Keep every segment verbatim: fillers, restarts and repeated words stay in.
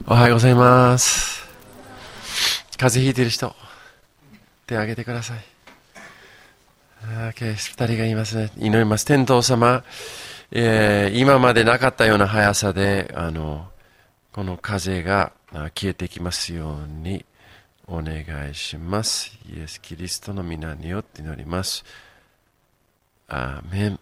おはようございます。風邪ひいてる人、手を挙げてください。Okay、二人がいますね。祈ります。天道様、えー、今までなかったような速さで、あの、この風が消えてきますようにお願いします。イエス・キリストの皆によって祈ります。アーメン。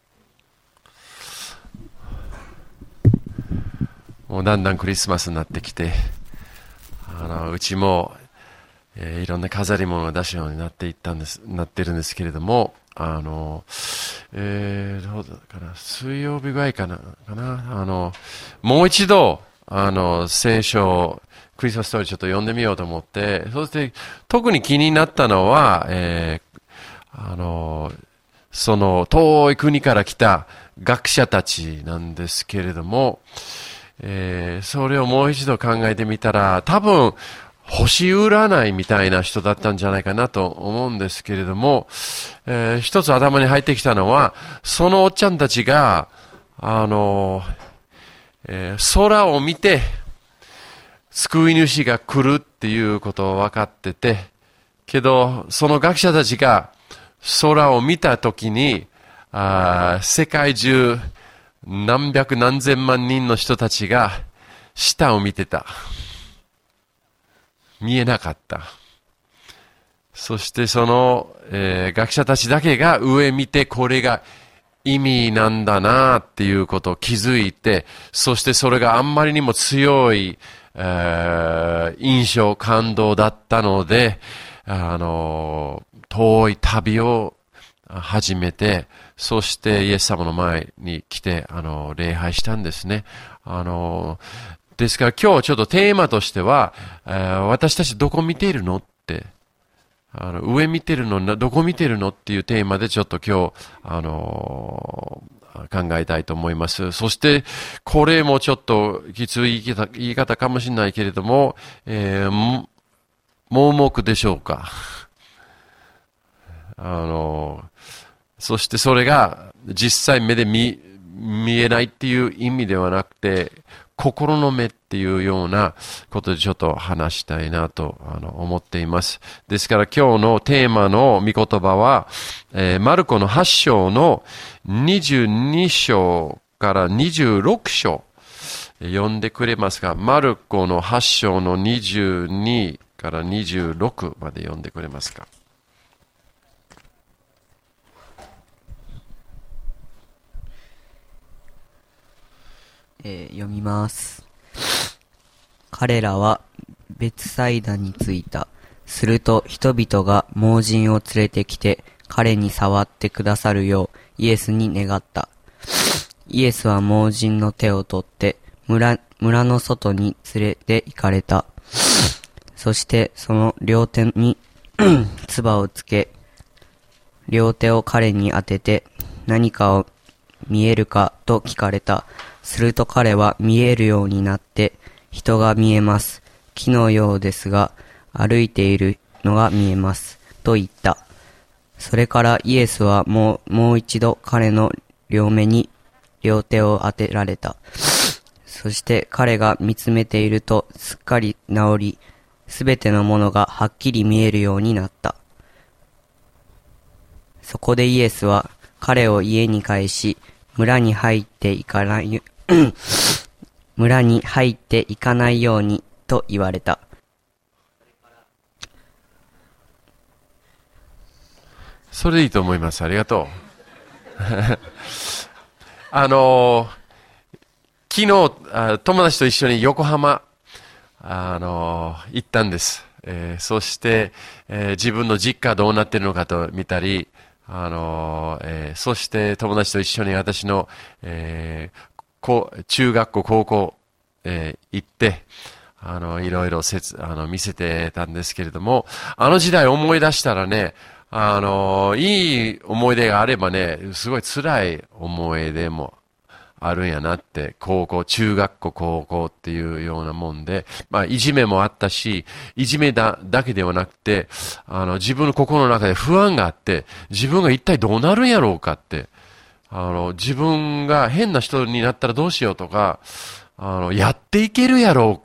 もうだんだんクリスマスになってきて、あのうちも、えー、いろんな飾り物を出すようになっていったんです、なってるんですけれども、あの、えー、どうだかな、水曜日ぐらいかな、かな、あの、もう一度、あの、聖書、クリスマスストーリーちょっと読んでみようと思って、そして特に気になったのは、えー、あの、その遠い国から来た学者たちなんですけれども、えー、それをもう一度考えてみたら、多分、星占いみたいな人だったんじゃないかなと思うんですけれども、えー、一つ頭に入ってきたのは、そのおっちゃんたちが、あの、えー、空を見て、救い主が来るっていうことを分かってて、けど、その学者たちが空を見たときに、あ世界中、何百何千万人の人たちが下を見てた。見えなかった。そしてその、えー、学者たちだけが上見てこれが意味なんだなっていうことを気づいて、そしてそれがあんまりにも強い、えー、印象、感動だったので、あの、遠い旅を始めて、そしてイエス様の前に来て、あの、礼拝したんですね。あの、ですから今日ちょっとテーマとしては、えー、私たちどこ見ているのって、あの、上見てるの、どこ見てるのっていうテーマでちょっと今日、あのー、考えたいと思います。そして、これもちょっときつい言い方、言い方かもしれないけれども、えー、盲目でしょうか。あのー、そしてそれが実際目で見、見えないっていう意味ではなくて、心の目っていうようなことでちょっと話したいなとあの思っています。ですから今日のテーマの御言葉は、えー、マルコのはち章のにじゅうに章からにじゅうろく章読んでくれますか？マルコのはち章のにじゅうにからにじゅうろくまで読んでくれますか？ えー、読みます。彼らはベツサイダに着いた。すると人々が盲人を連れてきて彼に触ってくださるようイエスに願った。イエスは盲人の手を取って村、村の外に連れて行かれた。そしてその両手に唾をつけ、両手を彼に当てて何かを見えるかと聞かれた。すると彼は見えるようになって、人が見えます。木のようですが、歩いているのが見えます。と言った。それからイエスはもう、もう一度彼の両目に両手を当てられた。そして彼が見つめているとすっかり治り、すべてのものがはっきり見えるようになった。そこでイエスは彼を家に帰し、村に入っていかない村に入っていかないようにと言われた。 それでいいと思います。ありがとう。あの昨日友達と一緒に横浜あの行ったんです。えー、そして、えー、自分の実家どうなっているのかと見たり。あのえー、そして友達と一緒に私の、えー、中学校、高校、えー、行って、あの、いろいろせつあの見せてたんですけれども、あの時代思い出したらね、あの、いい思い出があればね、すごい辛い思い出もあるんやなって、高校、中学校、高校っていうようなもんで、まあ、いじめもあったし、いじめだ、だけではなくて、あの、自分の心の中で不安があって、自分が一体どうなるんやろうかって、あの、自分が変な人になったらどうしようとか、あの、やっていけるやろうかっ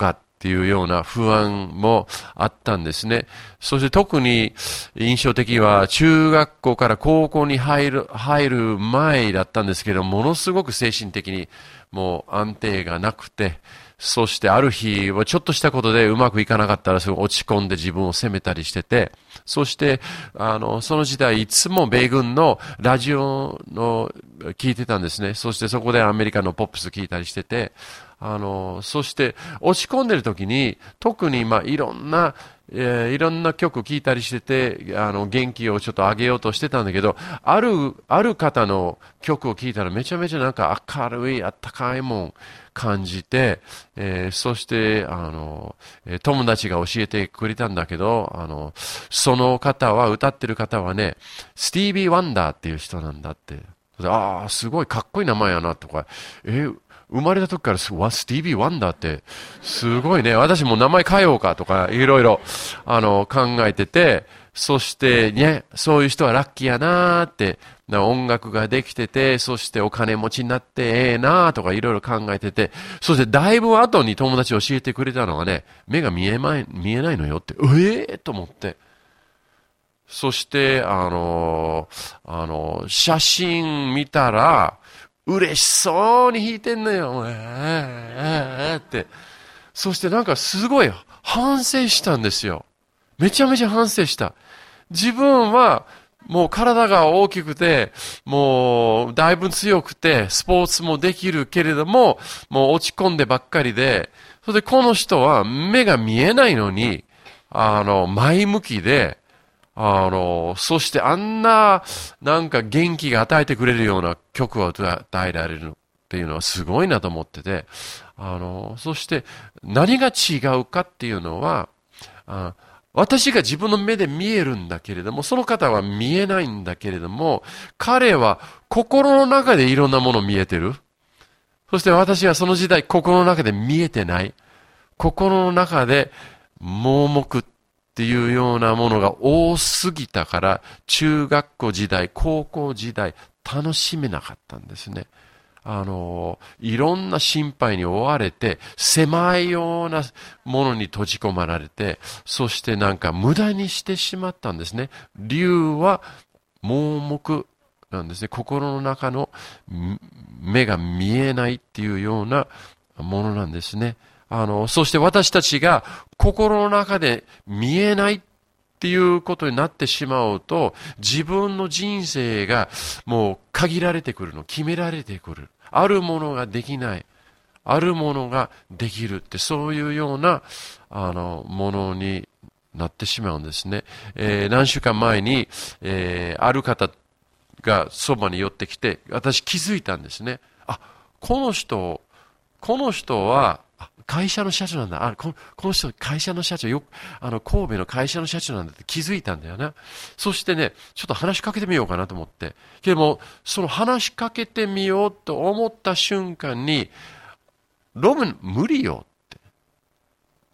っていうような不安もあったんですね。そして特に印象的は中学校から高校に入る、入る前だったんですけど、ものすごく精神的にもう安定がなくて、そしてある日はちょっとしたことでうまくいかなかったらすごい落ち込んで自分を責めたりしてて、そしてあのその時代いつも米軍のラジオの聞いてたんですね。そしてそこでアメリカのポップス聞いたりしてて、あのそして落ち込んでる時に特にまあいろんなえー、いろんな曲聴いたりしてて、あの、元気をちょっと上げようとしてたんだけど、ある、ある方の曲を聴いたらめちゃめちゃなんか明るい、あったかいもん感じて、えー、そして、あの、友達が教えてくれたんだけど、あの、その方は、歌ってる方はね、スティービー・ワンダーっていう人なんだって。ああ、すごいかっこいい名前やな、とか、えー生まれた時からスティービー・ワンダーってすごいね。私も名前変えようかとかいろいろあの考えてて、そしてね、そういう人はラッキーやなーって、音楽ができてて、そしてお金持ちになってええなーとかいろいろ考えてて、そしてだいぶ後に友達教えてくれたのはね、目が見えまい、見えないのよって、ええー、と思って。そしてあのあの写真見たら。嬉しそうに弾いてんのよ。えー、えー、って。そしてなんかすごい反省したんですよ。めちゃめちゃ反省した。自分はもう体が大きくて、もうだいぶ強くて、スポーツもできるけれども、もう落ち込んでばっかりで、それでこの人は目が見えないのに、あの、前向きで、あの、そしてあんな、なんか元気が与えてくれるような曲を与えられるっていうのはすごいなと思ってて、あの、そして何が違うかっていうのは、あ私が自分の目で見えるんだけれども、その方は見えないんだけれども、彼は心の中でいろんなものを見えてる。そして私はその時代心の中で見えてない。心の中で盲目っていうようなものが多すぎたから、中学校時代、高校時代、楽しめなかったんですね。あの、いろんな心配に追われて、狭いようなものに閉じ込まられて、そしてなんか無駄にしてしまったんですね。理由は盲目なんですね。心の中の目が見えないっていうようなものなんですね。あの、そして私たちが心の中で見えないっていうことになってしまうと、自分の人生がもう限られてくるの、決められてくる。あるものができない。あるものができるって、そういうような、あの、ものになってしまうんですね。えー、何週間前に、えー、ある方がそばに寄ってきて、私気づいたんですね。あ、この人、この人は、会社の社長なんだ。あ、この、この人、会社の社長、よ、あの、神戸の会社の社長なんだって気づいたんだよね。そしてね、ちょっと話しかけてみようかなと思って。けども、その話しかけてみようと思った瞬間に、ロブ、無理よって。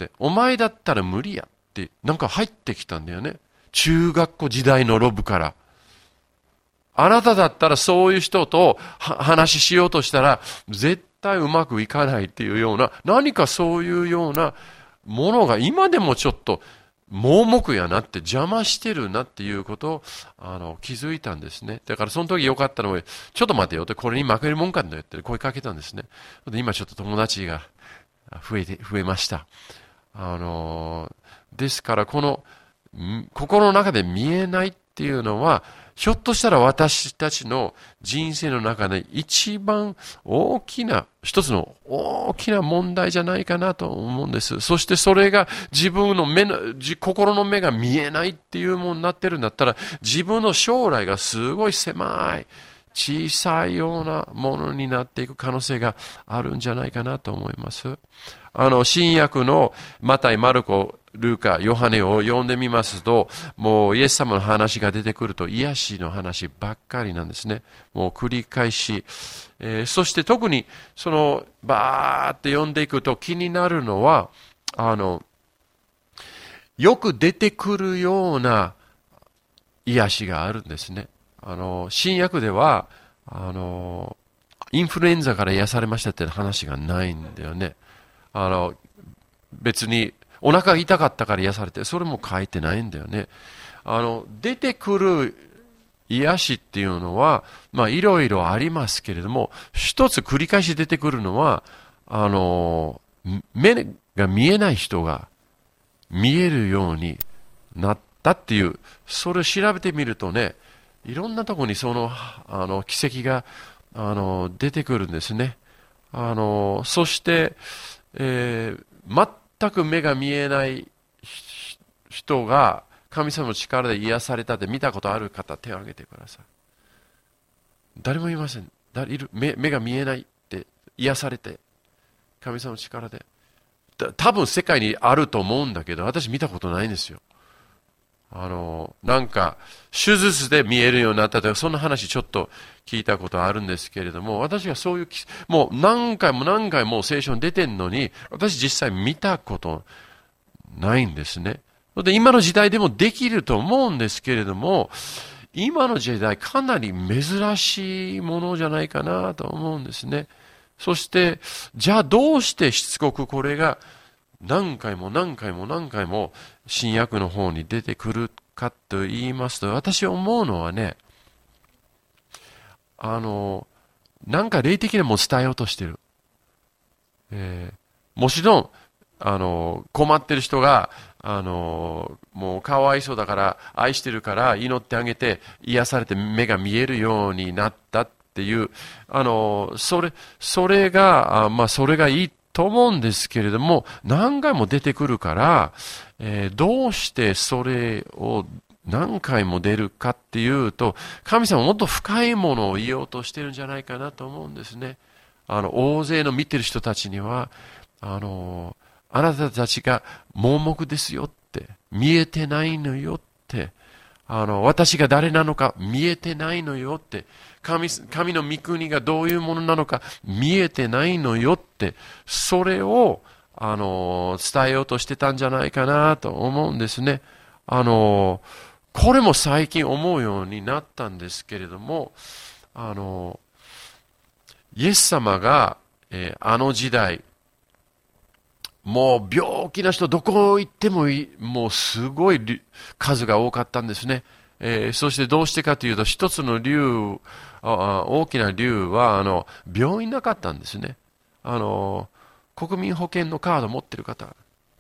で、お前だったら無理やって、なんか入ってきたんだよね。中学校時代のロブから。あなただったらそういう人と話ししようとしたら、絶対絶対うまくいかないっていうような、何かそういうようなものが今でもちょっと盲目やなって邪魔してるなっていうことをあの気づいたんですね。だからその時良かったのは、ちょっと待てよって、これに負けるもんかんだよって声かけたんですね。で今ちょっと友達が増えて、増えました。あの、ですからこの心の中で見えないっていうのは、ひょっとしたら私たちの人生の中で一番大きな、一つの大きな問題じゃないかなと思うんです。そしてそれが自分の目の、心の目が見えないっていうものになってるんだったら、自分の将来がすごい狭い、小さいようなものになっていく可能性があるんじゃないかなと思います。あの、新約のマタイ、マルコ、ルーカ、ヨハネを読んでみますと、もうイエス様の話が出てくると癒しの話ばっかりなんですね。もう繰り返し。えー、そして特にそのバーって読んでいくと気になるのは、あの、よく出てくるような癒しがあるんですね。あの、新約では、あの、インフルエンザから癒されましたって話がないんだよね。あの、 別にお腹が痛かったから癒されて、それも書いてないんだよね。あの、出てくる癒しっていうのは、まあいろいろありますけれども、一つ繰り返し出てくるのは、あの、目が見えない人が見えるようになったっていう、それを調べてみるとね、いろんなところにその、あの、奇跡が、あの、出てくるんですね。あの、そして、えー、全く目が見えない人が神様の力で癒されたって見たことある方、手を挙げてください。誰もいません。誰いる 目, 目が見えないって癒されて、神様の力で。多分世界にあると思うんだけど、私見たことないんですよ。あの、なんか、手術で見えるようになったとか、そんな話ちょっと聞いたことあるんですけれども、私はそういう、もう何回も何回も聖書に出てんのに、私実際見たことないんですね。で、今の時代でもできると思うんですけれども、今の時代かなり珍しいものじゃないかなと思うんですね。そして、じゃあどうしてしつこくこれが何回も何回も何回も新約の方に出てくるかと言いますと、私は思うのはね、あの、なんか霊的なものを伝えようとしてる。えー、もちろん、あの、困ってる人が、あの、もうかわいそうだから、愛してるから祈ってあげて、癒されて目が見えるようになったっていう、あの、それ、それが、あまあ、それがいいと思うんですけれども、何回も出てくるから、えー、どうしてそれを何回も出るかっていうと、神様はもっと深いものを言おうとしてるんじゃないかなと思うんですね。あの、大勢の見てる人たちには、あの、あなたたちが盲目ですよって、見えてないのよって、あの、私が誰なのか見えてないのよって、神、神の御国がどういうものなのか見えてないのよって、それを、あの、伝えようとしてたんじゃないかなと思うんですね。あの、これも最近思うようになったんですけれども、あの、イエス様が、えー、あの時代、もう病気な人どこ行ってもいい、もうすごい数が多かったんですね。えー、そしてどうしてかというと、一つの竜、あ大きな竜はあの病院なかったんですね。あの国民保険のカード持ってる方、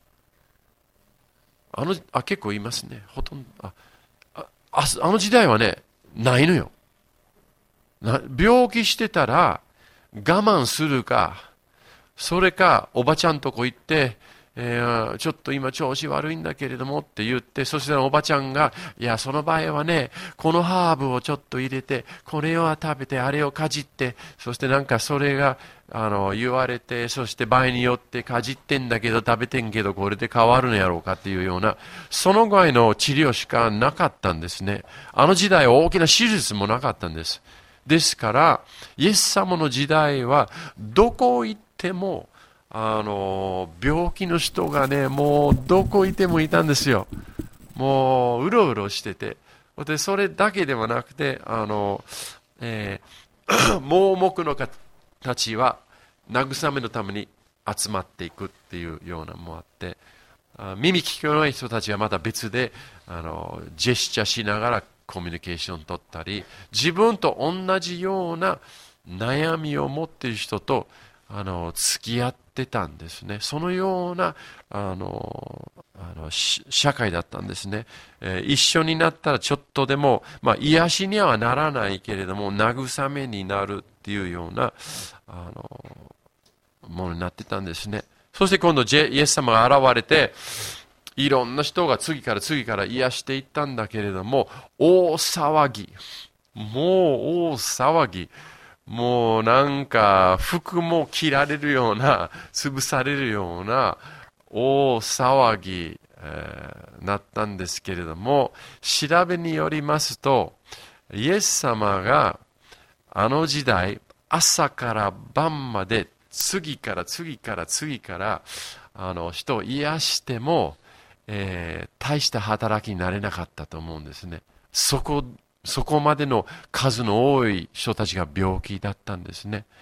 あのあ結構いますね。ほとんどあああの時代はねないのよ。な病気してたら我慢するか。それか、おばちゃんとこ行って、えー、ちょっと今調子悪いんだけれどもって言って、そしたらおばちゃんが、いや、その場合はね、このハーブをちょっと入れて、これを食べて、あれをかじって、そしてなんかそれが、あの、言われて、そして場合によってかじってんだけど、食べてんけど、これで変わるのやろうかっていうような、そのぐらいの治療しかなかったんですね。あの時代は大きな手術もなかったんです。ですから、イエス様の時代は、どこ行っても、あの、病気の人がね、もうどこいてもいたんですよ。もう、うろうろしてて。で、それだけではなくて、あの、えー、盲目の方たちは、慰めのために集まっていくっていうようなのもあって、あ耳聞こえない人たちはまた別で、あの、ジェスチャーしながらコミュニケーション取ったり、自分と同じような悩みを持っている人と、あの、付き合ってたんですね。そのような、あの、あの社会だったんですね、えー。一緒になったらちょっとでも、まあ、癒しにはならないけれども、慰めになるっていうような、あの、ものになってたんですね。そして今度、イエス様が現れて、いろんな人が次から次から癒していったんだけれども、大騒ぎ。もう大騒ぎ。もうなんか服も切られるような、潰されるような大騒ぎ、えー、なったんですけれども、調べによりますと、イエス様があの時代、朝から晩まで次から次から次からあの人を癒しても、えー、大した働きになれなかったと思うんですね。そこそこまでの数の多い人たちが病気だったんですね。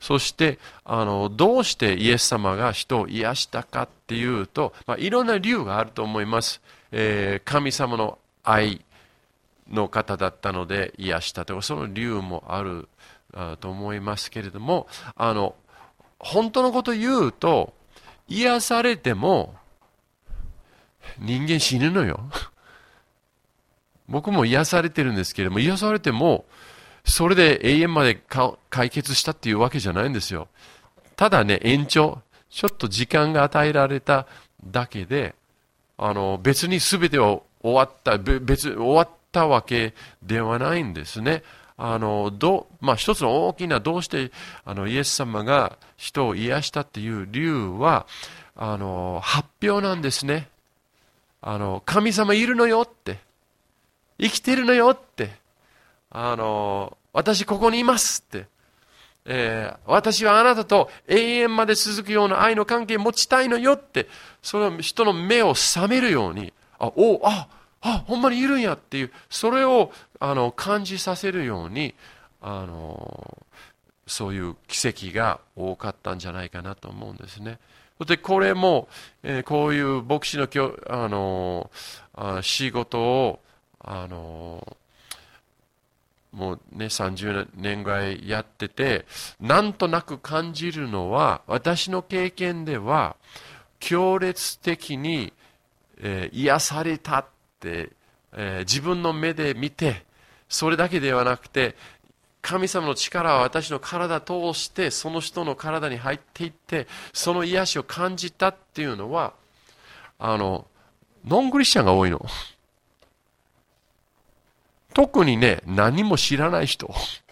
そして、あの、どうしてイエス様が人を癒したかっていうと、まあ、いろんな理由があると思います。えー、神様の愛の方だったので癒したとか、その理由もあるあと思いますけれども、あの、本当のことを言うと、癒されても、人間死ぬのよ。僕も癒されてるんですけれども、癒されても、それで永遠まで解決したっていうわけじゃないんですよ。ただね、延長、ちょっと時間が与えられただけで、あの、別に全てを終わった、別、終わったわけではないんですね。あの、ど、まあ、一つの大きな、どうして、あの、イエス様が人を癒したっていう理由は、あの、発表なんですね。あの、神様いるのよって。生きてるのよって。あの、私ここにいますって。えー、私はあなたと永遠まで続くような愛の関係を持ちたいのよって、それは人の目を覚めるように、あ、お、あ、あ、ほんまにいるんやっていう、それをあの感じさせるように、あの、そういう奇跡が多かったんじゃないかなと思うんですね。で、これも、えー、こういう牧師のきょあのあ仕事を、あのもうね、さんじゅうねんぐらいやってて、なんとなく感じるのは、私の経験では、強烈的に、えー、癒されたって、えー、自分の目で見て、それだけではなくて、神様の力は私の体を通して、その人の体に入っていって、その癒しを感じたっていうのは、あの、ノンクリスチャンが多いの。特にね、何も知らない人。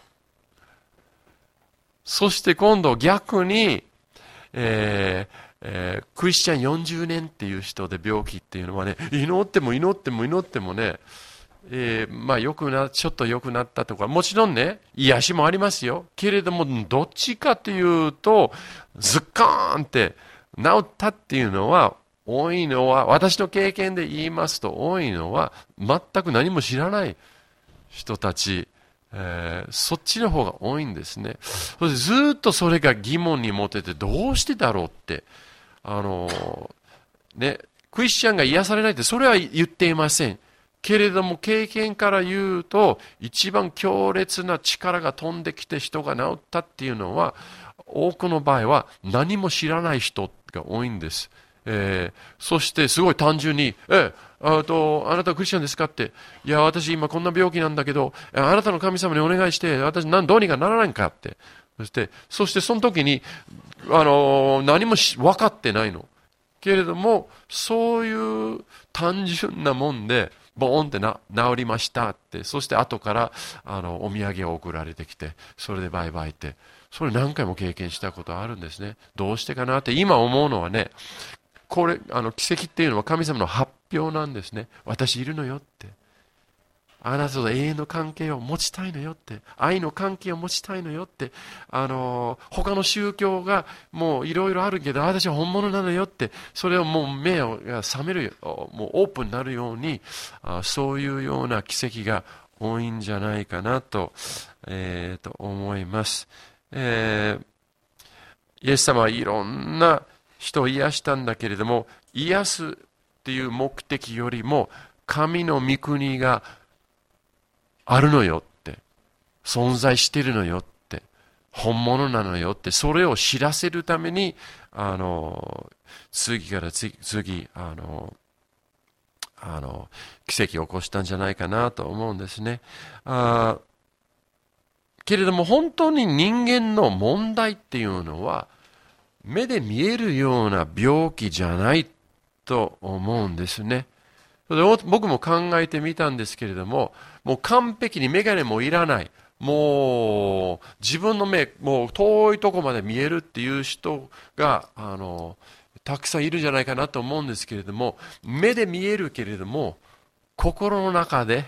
そして今度逆に、えーえー、クリスチャンよんじゅうねんっていう人で病気っていうのはね、祈っても祈っても祈ってもね、えー、まあ良くな、ちょっと良くなったとか、もちろんね、癒しもありますよ。けれども、どっちかというと、ズッカーンって治ったっていうのは、多いのは、私の経験で言いますと多いのは、全く何も知らない人たち、えー、そっちの方が多いんですね。そしてずっとそれが疑問に持てて、どうしてだろうって、あのー、ね、クリスチャンが癒されないって、それは言っていません。けれども経験から言うと、一番強烈な力が飛んできて人が治ったっていうのは、多くの場合は何も知らない人が多いんです。えー、そしてすごい単純に、えあと、あなたはクリスチャンですかって、いや、私今こんな病気なんだけど、あなたの神様にお願いして、私何どうにかならないんかって。そして、そしてその時に、あの、何も分かってないの。けれども、そういう単純なもんで、ボーンってな治りましたって、そして後から、あの、お土産を送られてきて、それでバイバイって、それ何回も経験したことあるんですね。どうしてかなって、今思うのはね、これ、あの、奇跡っていうのは神様の発表なんですね。私いるのよって。あなたと永遠の関係を持ちたいのよって。愛の関係を持ちたいのよって。あの、他の宗教がもういろいろあるけど、私は本物なのよって。それをもう目が覚める、もうオープンになるように、そういうような奇跡が多いんじゃないかなと、えー、と思います。えー、イエス様はいろんな人を癒したんだけれども、癒すっていう目的よりも神の御国があるのよって、存在してるのよって、本物なのよって、それを知らせるために、あの次から次次あのあの奇跡を起こしたんじゃないかなと思うんですね。あけれども本当に人間の問題っていうのは目で見えるような病気じゃないと思うんですね。それで僕も考えてみたんですけれども、もう完璧に眼鏡もいらない、もう自分の目、もう遠いとこまで見えるっていう人があのたくさんいるんじゃないかなと思うんですけれども、目で見えるけれども心の中で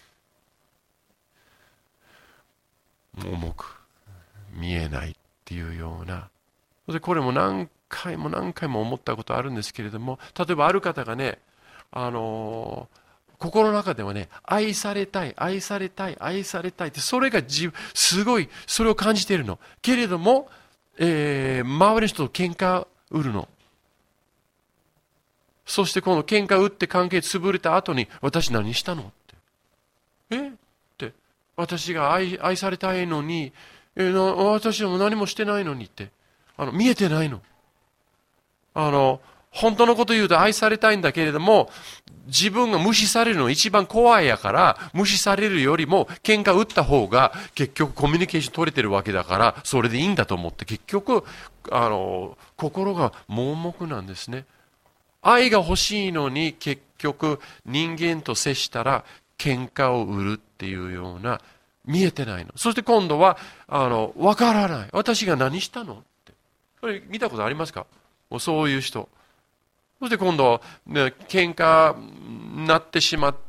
重く見えないっていうような、でこれも何回も何回も思ったことあるんですけれども、例えばある方がね、あのー、心の中ではね、愛されたい、愛されたい、愛されたいって、それが自すごいそれを感じているの。けれどもえー、周りの人と喧嘩売るの。そしてこの喧嘩売って関係潰れた後に、私何したのって。えって。私が 愛, 愛されたいのに、えー、私も何もしてないのにって。あの、見えてないの。あの、本当のこと言うと愛されたいんだけれども、自分が無視されるの一番怖いやから、無視されるよりも喧嘩打った方が結局コミュニケーション取れてるわけだから、それでいいんだと思って、結局、あの、心が盲目なんですね。愛が欲しいのに結局人間と接したら喧嘩を売るっていうような、見えてないの。そして今度は、あの、わからない。私が何したのって。これ見たことありますか？もうそういう人。そして今度、ね、喧嘩になってしまって、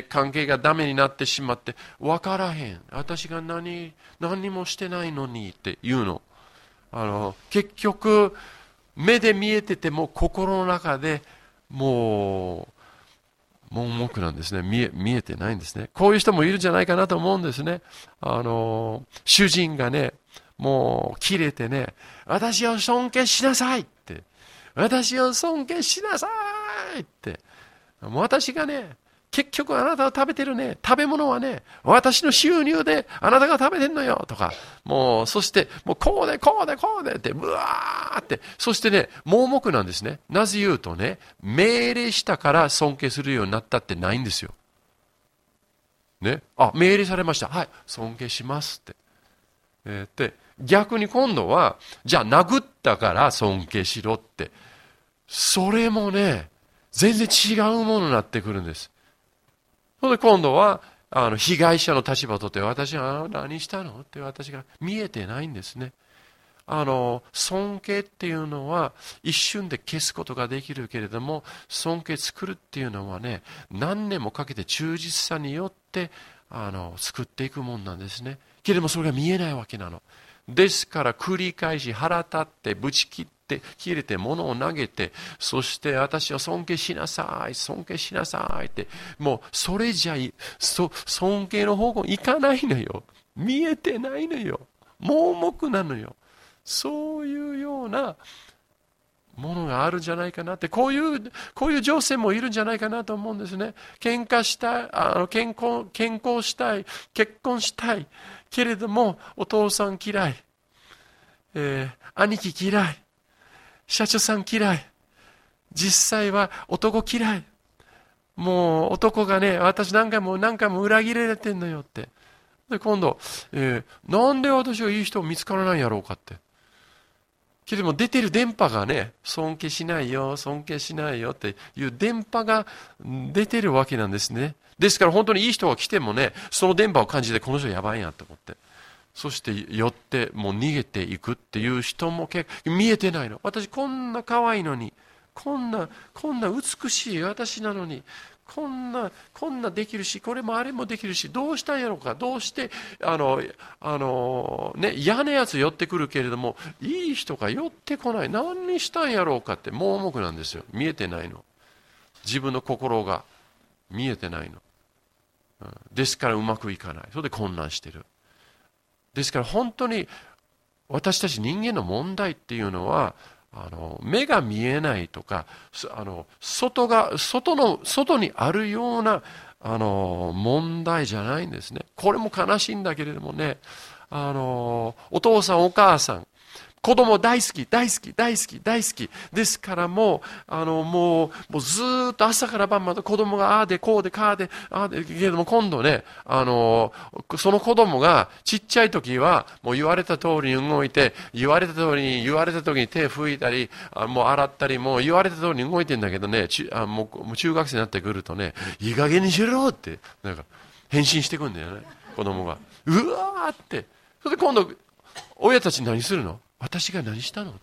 関係がダメになってしまって、わからへん。私が何、何もしてないのにって言うの。あの、結局、目で見えてても心の中でもう、盲目なんですね。見え、見えてないんですね。こういう人もいるんじゃないかなと思うんですね。あの、主人がね、もう切れてね、私を尊敬しなさいって。私を尊敬しなさいって。もう私がね、結局あなたが食べてるね、食べ物はね、私の収入であなたが食べてんのよとか、もう、そして、もうこうでこうでこうでって、ブワーって、そしてね、盲目なんですね。なぜ言うとね、命令したから尊敬するようになったってないんですよ。ね。あ、命令されました。はい、尊敬しますって。えー、で、逆に今度は、じゃあ殴ったから尊敬しろって。それもね、全然違うものになってくるんです。それで今度は、あの、被害者の立場をとって、私は何したのって私が見えてないんですね。あの、尊敬っていうのは一瞬で消すことができるけれども、尊敬作るっていうのはね、何年もかけて忠実さによって、あの、作っていくもんなんですね。けれどもそれが見えないわけなの。ですから繰り返し腹立ってぶち切って切れて物を投げて、そして私を尊敬しなさい尊敬しなさいって、もうそれじゃいそ尊敬の方向に行かないのよ。見えてないのよ。盲目なのよ。そういうようなものがあるんじゃないかなって、こういうこういう情勢もいるんじゃないかなと思うんですね。喧嘩したい、あの健康健康したい、結婚したいけれどもお父さん嫌い、えー、兄貴嫌い、社長さん嫌い、実際は男嫌い、もう男がね、私何回も何回も裏切られてんのよって。で今度、えー、なんで私はいい人見つからないんやろうかって。けれども出てる電波がね、尊敬しないよ、尊敬しないよっていう電波が出てるわけなんですね。ですから本当にいい人が来てもね、その電波を感じてこの人やばいなと思って。そして寄ってもう逃げていくっていう人も結構見えてないの。私こんな可愛いのに、こんな、こんな美しい私なのに、こんな、こんなできるし、これもあれもできるし、どうしたんやろうか、どうして、あの、あの、ね、嫌なやつ寄ってくるけれども、いい人が寄ってこない。何にしたんやろうかって盲目なんですよ。見えてないの。自分の心が見えてないの。うん、ですからうまくいかない。それで混乱してる。ですから本当に私たち人間の問題っていうのは、あの目が見えないとか、あの外が外の外にあるようなあの問題じゃないんですね。これも悲しいんだけれどもね、あのお父さんお母さん、子供大好き大好き大好き大好きですからもうあのもうもうずっと朝から晩まで子供がああでこうでかあでああでけれども、今度ね、あのその子供がちっちゃい時はもう言われた通りに動いて、言われた通りに言われた時に手拭いたり、あもう洗ったり、もう言われた通りに動いてんだけどね、ちあもうもう中学生になってくるとね、いい加減にしろってなんか変身してくんだよね、子供が。うわーって。それで今度親たち何するの？私が何したのって。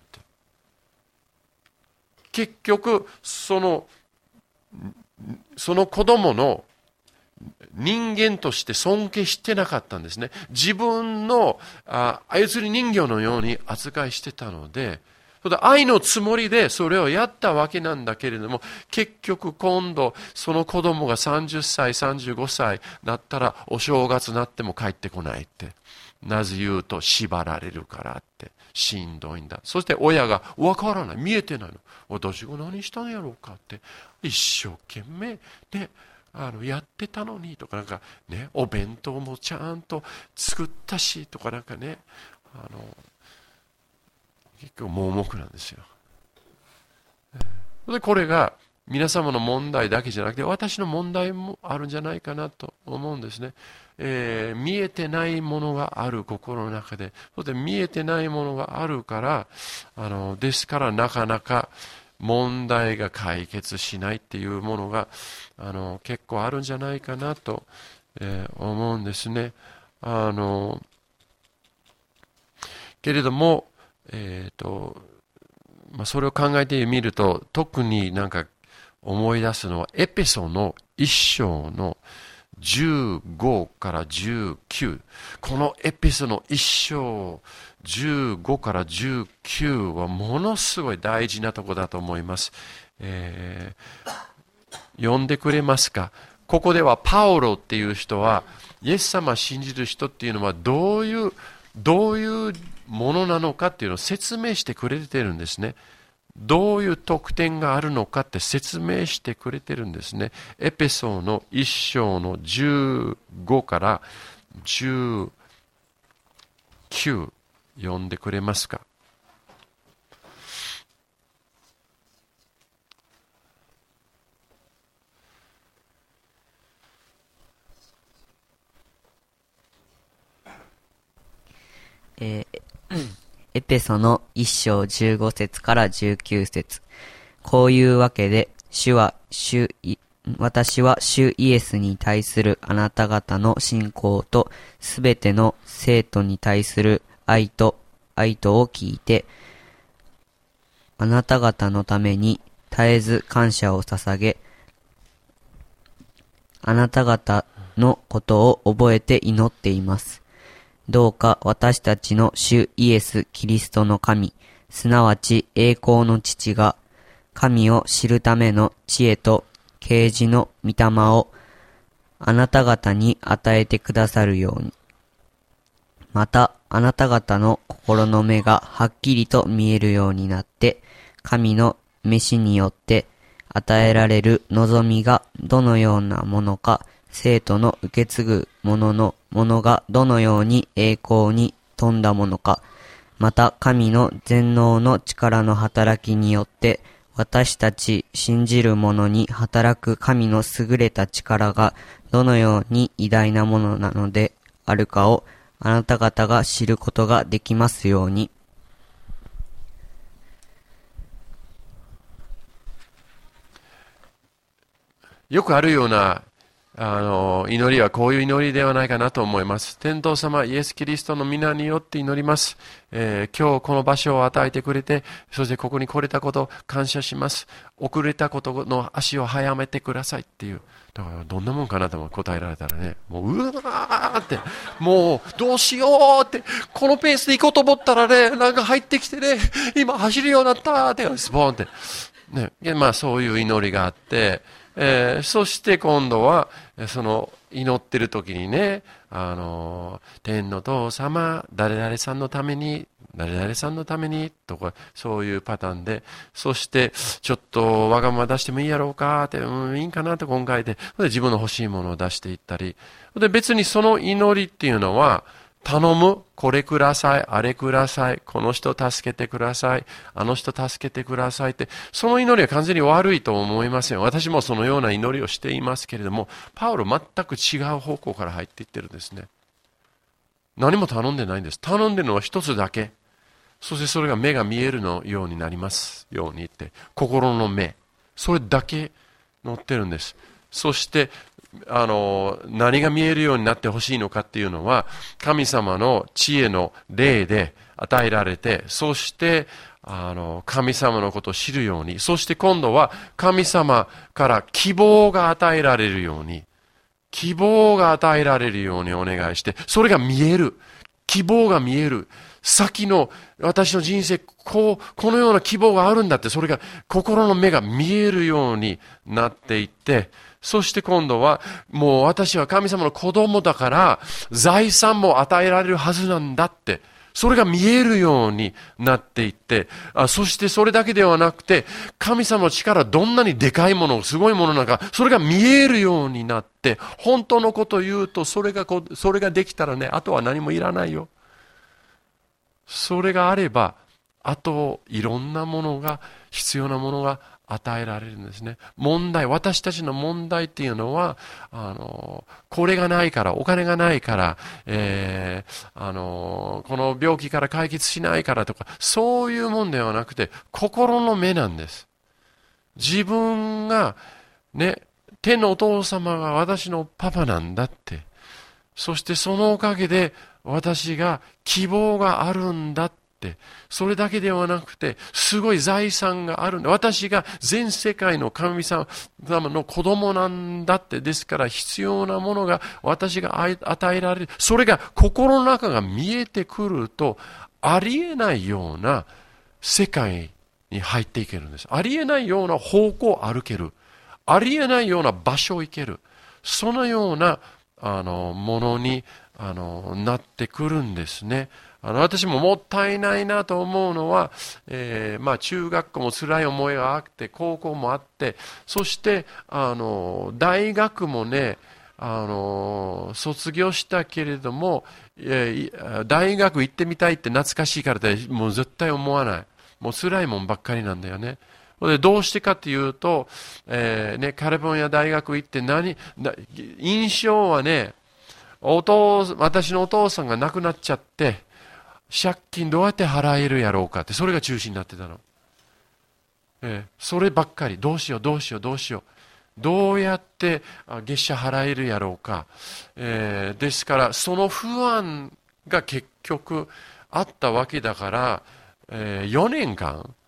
結局そのその子供の人間として尊敬してなかったんですね。自分のあ操り人形のように扱いしてたので、それで愛のつもりでそれをやったわけなんだけれども、結局今度その子供がさんじゅっさいさんじゅうごさいだったらお正月になっても帰ってこないって。なぜ言うと縛られるからって。 しんどいんだ。そして親がわからない。見えてないの。私が何したんやろうかって。一生懸命ね、あの、やってたのにとかなんかね、お弁当もちゃんと作ったしとかなんかね、あの、結構盲目なんですよ。で、これが皆様の問題だけじゃなくて、私の問題もあるんじゃないかなと思うんですね。えー、見えてないものがある心の中で、そして見えてないものがあるから、あの、ですからなかなか問題が解決しないっていうものが、あの、結構あるんじゃないかなと、えー、思うんですね。あの、けれども、えっと、まあ、それを考えてみると、特になんか思い出すのは、エペソの一章のじゅうごからじゅうきゅう。このエペソの一章じゅうごからじゅうきゅうはものすごい大事なところだと思います。えー、読んでくれますか？ここではパウロっていう人は、イエス様を信じる人っていうのはどういう、どういうものなのかっていうのを説明してくれてるんですね。どういう特典があるのかって説明してくれてるんですね。エペソの一章のじゅうごからじゅうきゅう読んでくれますか？ えーエペソの一章十五節から十九節。こういうわけで、主は、主い、私は主イエスに対するあなた方の信仰と、すべての生徒に対する愛と、愛とを聞いて、あなた方のために絶えず感謝を捧げ、あなた方のことを覚えて祈っています。どうか私たちの主イエス・キリストの神、すなわち栄光の父が、神を知るための知恵と啓示の御霊をあなた方に与えてくださるように。また、あなた方の心の目がはっきりと見えるようになって、神の召しによって与えられる望みがどのようなものか、生徒の受け継ぐもののものがどのように栄光に富んだものか、また神の全能の力の働きによって私たち信じる者に働く神の優れた力がどのように偉大なものなのであるかをあなた方が知ることができますように。 よくあるようなあの、祈りはこういう祈りではないかなと思います。天道様、イエス・キリストの皆によって祈ります。えー、今日この場所を与えてくれて、そしてここに来れたことを感謝します。遅れたことの足を早めてくださいっていう。だからどんなもんかなと答えられたらね、もううわーって、もうどうしようって、このペースで行こうと思ったらね、なんか入ってきてね、今走るようになったって、スポーンって。ね、まあそういう祈りがあって、えー、そして今度は、その祈ってる時にね、あの、天の父様、誰々さんのために、誰々さんのために、とか、そういうパターンで、そして、ちょっとわがまま出してもいいやろうかって、うん、いいんかなと考えて、で自分の欲しいものを出していったり、で別にその祈りっていうのは、頼む、これください、あれください、この人助けてください、あの人助けてくださいって、その祈りは完全に悪いと思いません。私もそのような祈りをしていますけれども、パウロ全く違う方向から入っていってるんですね。何も頼んでないんです。頼んでるのは一つだけ。そしてそれが目が見えるのようになりますようにって、心の目。それだけ載ってるんです。そして、あの、何が見えるようになってほしいのかっていうのは、神様の知恵の霊で与えられて、そして、あの、神様のことを知るように、そして今度は神様から希望が与えられるように、希望が与えられるようにお願いして、それが見える。希望が見える。先の私の人生、こう、このような希望があるんだって、それが心の目が見えるようになっていって、そして今度は、もう私は神様の子供だから、財産も与えられるはずなんだって、 それが見えるようになっていって、あそしてそれだけではなくて、神様の力どんなにでかいもの、すごいものなのか、それが見えるようになって、本当のことを言うと、それがこう、それができたらね、あとは何もいらないよ。それがあれば、あといろんなものが、必要なものが与えられるんですね。問題、私たちの問題っていうのは、あの、これがないから、お金がないから、えー、あの、この病気から解決しないからとか、そういうもんではなくて、心の目なんです。自分が、ね、天のお父様が私のパパなんだって。そしてそのおかげで、私が希望があるんだって、それだけではなくて、すごい財産があるんだ。私が全世界の神様の子供なんだって。ですから必要なものが私が与えられる。それが心の中が見えてくると、ありえないような世界に入っていけるんです。ありえないような方向を歩ける。ありえないような場所を行ける。そのようなあのものにあのなってくるんですね。あの私ももったいないなと思うのは、えーまあ、中学校も辛い思いがあって、高校もあって、そしてあの大学もね、あの卒業したけれども、えー、大学行ってみたいって懐かしいからでもう絶対思わない。もう辛いもんばっかりなんだよね。でどうしてかというと、えーね、カリフォルニア大学行って何印象はね、お父私のお父さんが亡くなっちゃって、借金どうやって払えるやろうかって、それが中心になってたの。えー、そればっかり、どうしようどうしようどうしよう。どうやって月謝払えるやろうか。えー、ですから、その不安が結局あったわけだから、えー、よねんかん、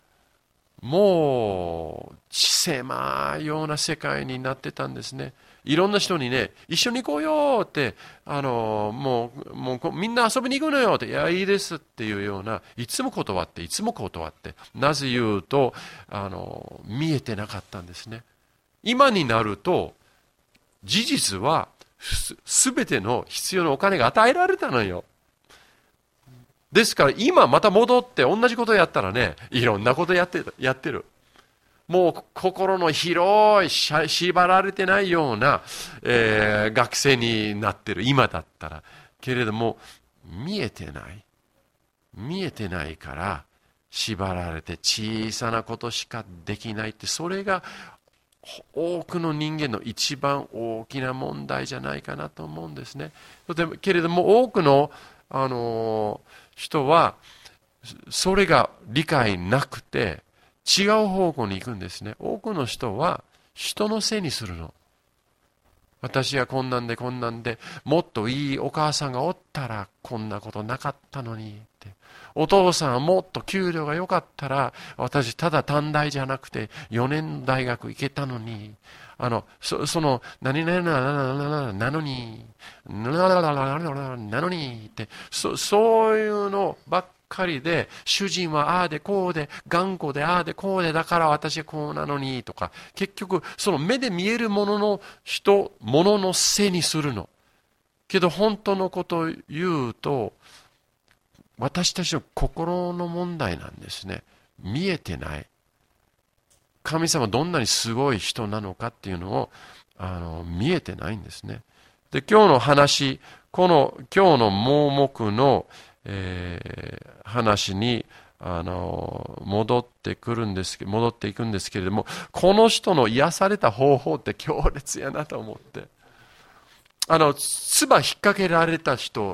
もう狭いような世界になってたんですね。いろんな人にね、一緒に行こうよって、あの、もう、もうみんな遊びに行くのよって、いや、いいですっていうような、いつも断って、いつも断って、なぜ言うと、あの、見えてなかったんですね。今になると、事実は、すべての必要なお金が与えられたのよ。ですから今また戻って同じことやったらね、いろんなことやってる。やってる。もう心の広い、縛られてないような、えー、学生になってる。今だったら。けれども、見えてない。見えてないから、縛られて小さなことしかできないって、それが多くの人間の一番大きな問題じゃないかなと思うんですね。けれども、多くの、あのー人はそれが理解なくて違う方向に行くんですね。多くの人は人のせいにするの。私はこんなんでこんなんで、もっといいお母さんがおったらこんなことなかったのにって。お父さんはもっと給料が良かったら私ただ短大じゃなくてよねん大学行けたのに、あの、そ, その、何々なのに、なのにって、そ, そういうのばっかりで、主人はああでこうで、頑固でああでこうで、だから私はこうなのにとか、結局、その目で見えるものの人、もののせいにするの。けど本当のことを言うと、私たちの心の問題なんですね。見えてない。神様どんなにすごい人なのかっていうのをあの見えてないんですね。で、今日の話、この今日の盲目の、えー、話にあの戻ってくるんですけど、戻っていくんですけれども、この人の癒された方法って強烈やなと思って、あの唾引っ掛けられた人って、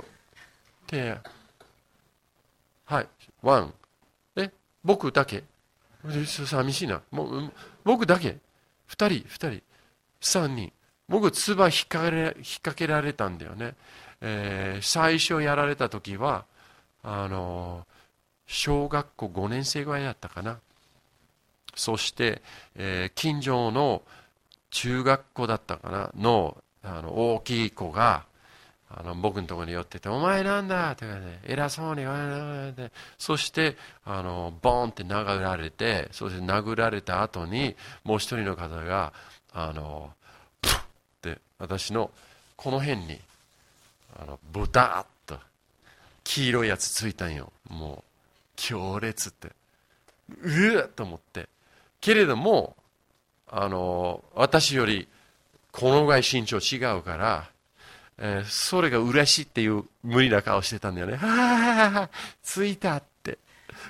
はい、ワン、え、僕だけ。寂しいな。もう僕だけ。二人、二人、三人。僕、唾引っ掛けられ、引っ掛けられたんだよね。えー、最初やられた時は、あの、小学校ごねん生ぐらいだったかな。そして、えー、近所の中学校だったかなの、あの大きい子が、あの僕のところに寄ってて、お前なんだって言って、偉そうに言われて、そしてあのボーンって殴られて、そして殴られた後にもう一人の方があのプッって私のこの辺にあのブタッと黄色いやつついたんよ。もう強烈って、うわっと思って。けれどもあの私よりこのぐらい身長違うから、えー、それが嬉しいっていう無理な顔してたんだよね。はあ、ついたって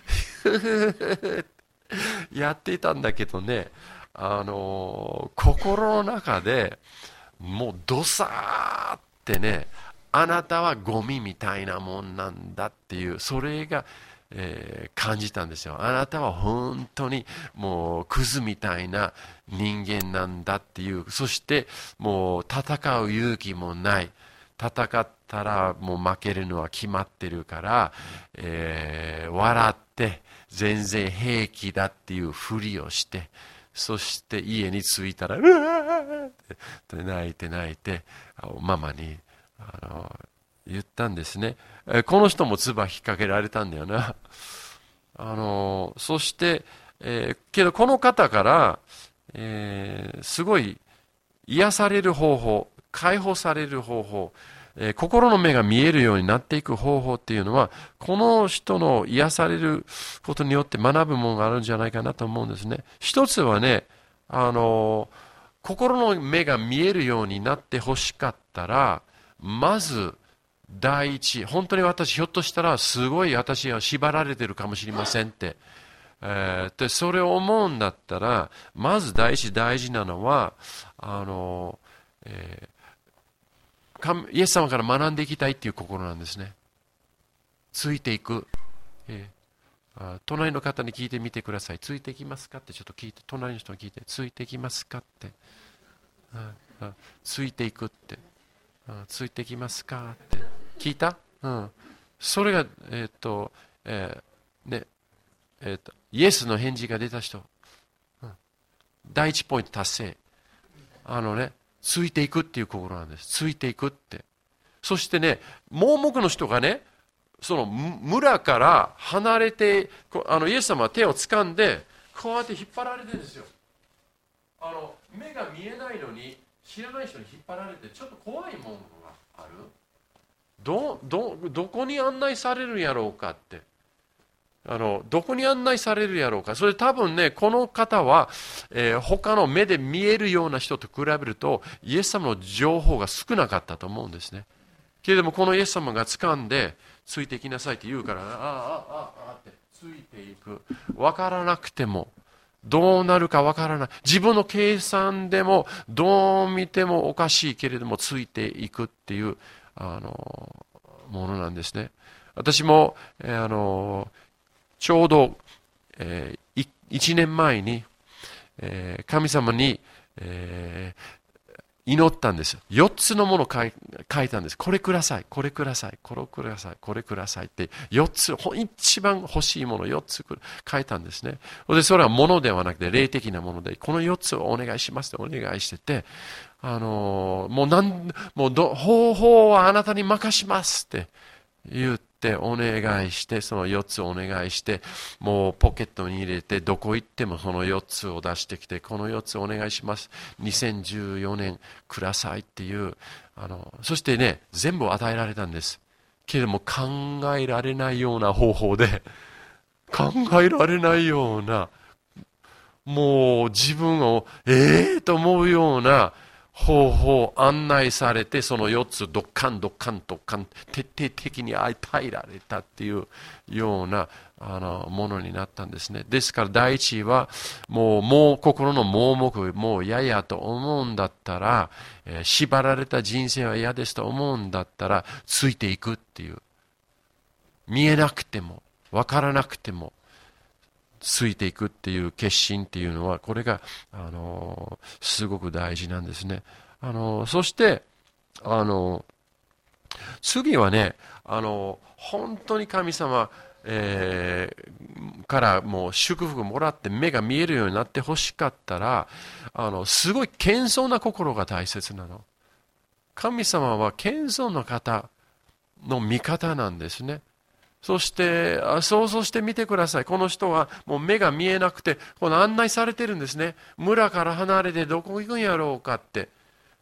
やっていたんだけどね、あの心の中でもうドサーってね、あなたはゴミみたいなもんなんだっていう、それが、えー、感じたんですよ。あなたは本当にもうクズみたいな人間なんだっていう、そしてもう戦う勇気もない、戦ったらもう負けるのは決まってるから、えー、笑って全然平気だっていうふりをして、そして家に着いたらうわーって泣いて泣いてママにあの言ったんですね。この人も唾引っ掛けられたんだよな。あのそして、えー、けどこの方から、えー、すごい癒される方法、解放される方法、えー、心の目が見えるようになっていく方法っていうのは、この人の癒されることによって学ぶものがあるんじゃないかなと思うんですね。一つはね、あの心の目が見えるようになってほしかったら、まず第一、本当に私ひょっとしたらすごい私は縛られてるかもしれませんって、えー、でそれを思うんだったら、まず第一大事なのはあの、えー、イエス様から学んでいきたいっていう心なんですね。ついていく、えー、あ隣の方に聞いてみてください。ついていきますかってちょっと聞いて、隣の人に聞いて、ついていきますかって、ああついていくって、あついていきますかって聞いた、うん、それが、えーっとえーねえー、とイエスの返事が出た人、うん、第一ポイント達成。あのね、ついていくっていう心なんです。ついていくって。そしてね、盲目の人がね、その村から離れて、あのイエス様は手を掴んでこうやって引っ張られてるんですよ。あの目が見えないのに知らない人に引っ張られて、ちょっと怖いものがある。どどどこに案内されるんやろうかって、あのどこに案内されるやろうか。それ多分ね、この方は、えー、他の目で見えるような人と比べるとイエス様の情報が少なかったと思うんですね。けれどもこのイエス様が掴んでついていきなさいって言うから、あああああってついていく。分からなくても、どうなるか分からない、自分の計算でもどう見てもおかしいけれどもついていくっていうあのものなんですね。私も、えー、あのちょうど、えー、いちねんまえに、えー、神様に、えー祈ったんですよ。よっつのものを書い、書いたんです。これください、これください、これください、これくださいってよっつ、一番欲しいものよっつ書いたんですね。でそれは物ではなくて霊的なもので、このよっつをお願いしますってお願いしてて、あのー、もうなんもうど方法はあなたに任しますって言ってお願いして、そのよっつをお願いして、もうポケットに入れて、どこ行ってもそのよっつを出してきて、このよっつお願いします、にせんじゅうよねんくださいっていう、あのそしてね、全部与えられたんです。けれども考えられないような方法で、考えられないような、もう自分をええー、と思うような方法案内されて、そのよっつドッカンドッカンドッカン徹底的に与えられたっていうようなあのものになったんですね。ですから第一はもうもう心の盲目、もう嫌やと思うんだったら、えー、縛られた人生は嫌ですと思うんだったらついていくっていう、見えなくても分からなくてもついていくっていう決心っていうのは、これがあのすごく大事なんですね。あのそしてあの次はね、あの本当に神様、えー、からもう祝福もらって目が見えるようになってほしかったら、あのすごい謙遜な心が大切なの。神様は謙遜の方の味方なんですね。そして想像してみてください。この人はもう目が見えなくて、この案内されてるんですね。村から離れてどこ行くんやろうかって、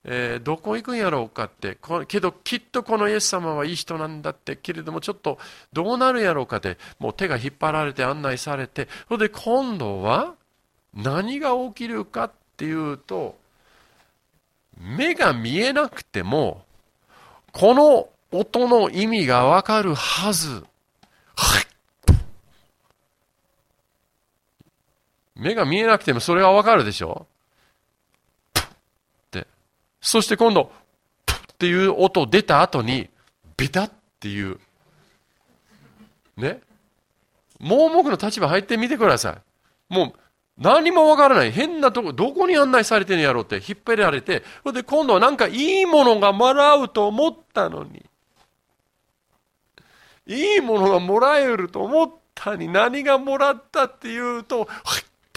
えー、どこ行くんやろうかって、こけどきっとこのイエス様はいい人なんだって、けれどもちょっとどうなるやろうかって、もう手が引っ張られて案内されて、それで今度は何が起きるかっていうと、目が見えなくても、この音の意味がわかるはず。はい。目が見えなくてもそれはわかるでしょ？そして今度、プッっていう音出た後に、ベタっていう。ね。盲目の立場入ってみてください。もう、何もわからない。変なとこ、どこに案内されてるんやろうって引っ張られて、それで今度はなんかいいものがもらうと思ったのに、いいものがもらえると思ったのに、何がもらったっていうと、はい。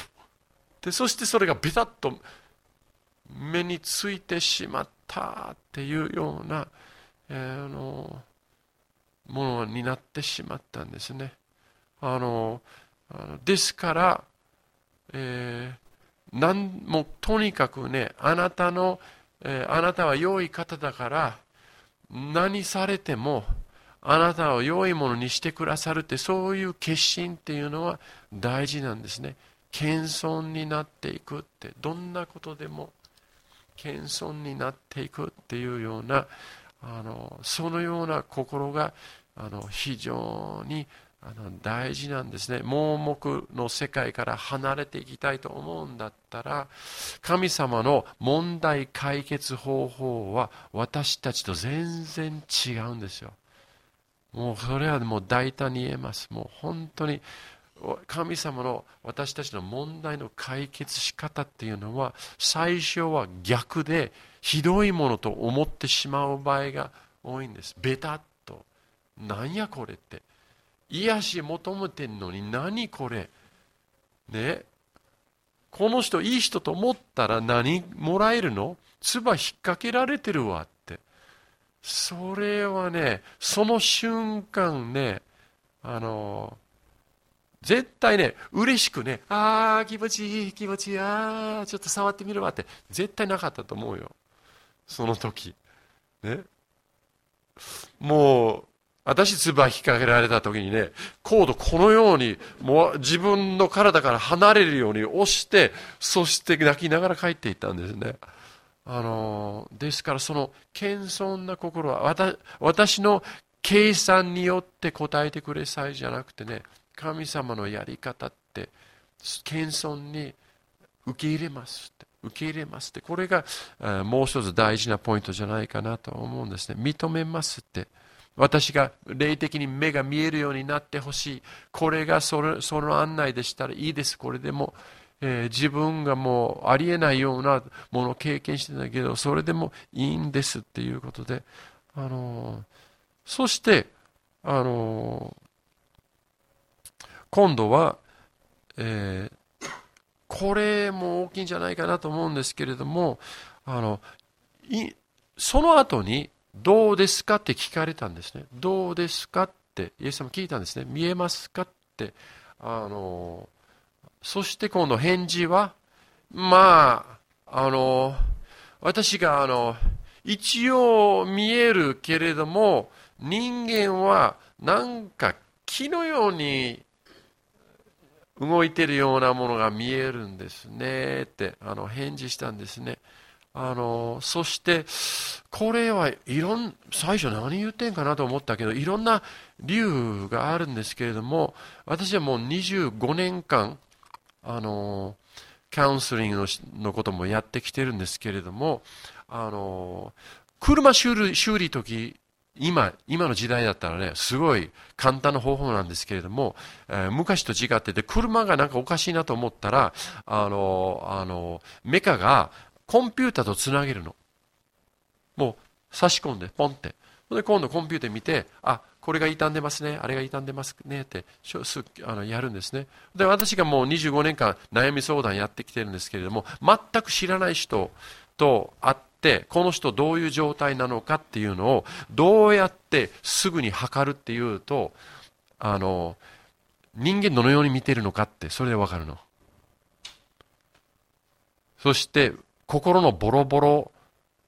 で、そしてそれがベタッと、目についてしまったっていうような、えー、あのものになってしまったんですね。あのですから、えー、なんもとにかくね、あなたの、えー、あなたは良い方だから何されてもあなたを良いものにしてくださるって、そういう決心っていうのは大事なんですね。謙遜になっていくって、どんなことでも謙遜になっていくっていうような、あのそのような心があの非常にあの大事なんですね。盲目の世界から離れていきたいと思うんだったら、神様の問題解決方法は私たちと全然違うんですよ。もうそれはもう大胆に言えます。もう本当に神様の私たちの問題の解決し方っていうのは、最初は逆でひどいものと思ってしまう場合が多いんです。ベタっと、なんやこれって、癒し求めてんのに何これね、この人いい人と思ったら何もらえるの？唾引っ掛けられてるわって。それはね、その瞬間ね、あの絶対ね、嬉しくね、ああ、気持ちいい、気持ちいい、ああ、ちょっと触ってみるわって、絶対なかったと思うよ。その時。ね。もう、私、唾引っ掛けられた時にね、コードこのように、もう自分の体から離れるように押して、そして泣きながら帰っていったんですね。あの、ですからその謙遜な心は、私の計算によって答えてくれさえじゃなくてね、神様のやり方って謙遜に受け入れますって受け入れますって、これがもう一つ大事なポイントじゃないかなと思うんですね。認めますって、私が霊的に目が見えるようになってほしい、これがそれその案内でしたらいいです。これでも、えー、自分がもうありえないようなものを経験してたけど、それでもいいんですっていうことで、あのー、そしてあのー今度は、えー、これも大きいんじゃないかなと思うんですけれども、あのいその後にどうですかって聞かれたんですね。どうですかってイエス様聞いたんですね。見えますかって。あのそして今度返事は、まああの私があの一応見えるけれども、人間はなんか木のように動いているようなものが見えるんですねってあの返事したんですね。あのそしてこれはいろん最初何言ってんかなと思ったけど、いろんな理由があるんですけれども、私はもうにじゅうごねんかんあのカウンセリング の, のこともやってきてるんですけれども、あの車修理修理時今、今の時代だったらね、すごい簡単な方法なんですけれども、えー、昔と違ってて、車がなんかおかしいなと思ったら、あの、あの、メカがコンピューターとつなげるの。もう差し込んで、ポンって。で、今度コンピューター見て、あ、これが傷んでますね、あれが傷んでますねって、あのやるんですね。で、私がもうにじゅうごねんかん悩み相談やってきてるんですけれども、全く知らない人と会って、でこの人どういう状態なのかっていうのをどうやってすぐに測るっていうと、あの人間どのように見てるのかってそれで分かるの。そして心のボロボロ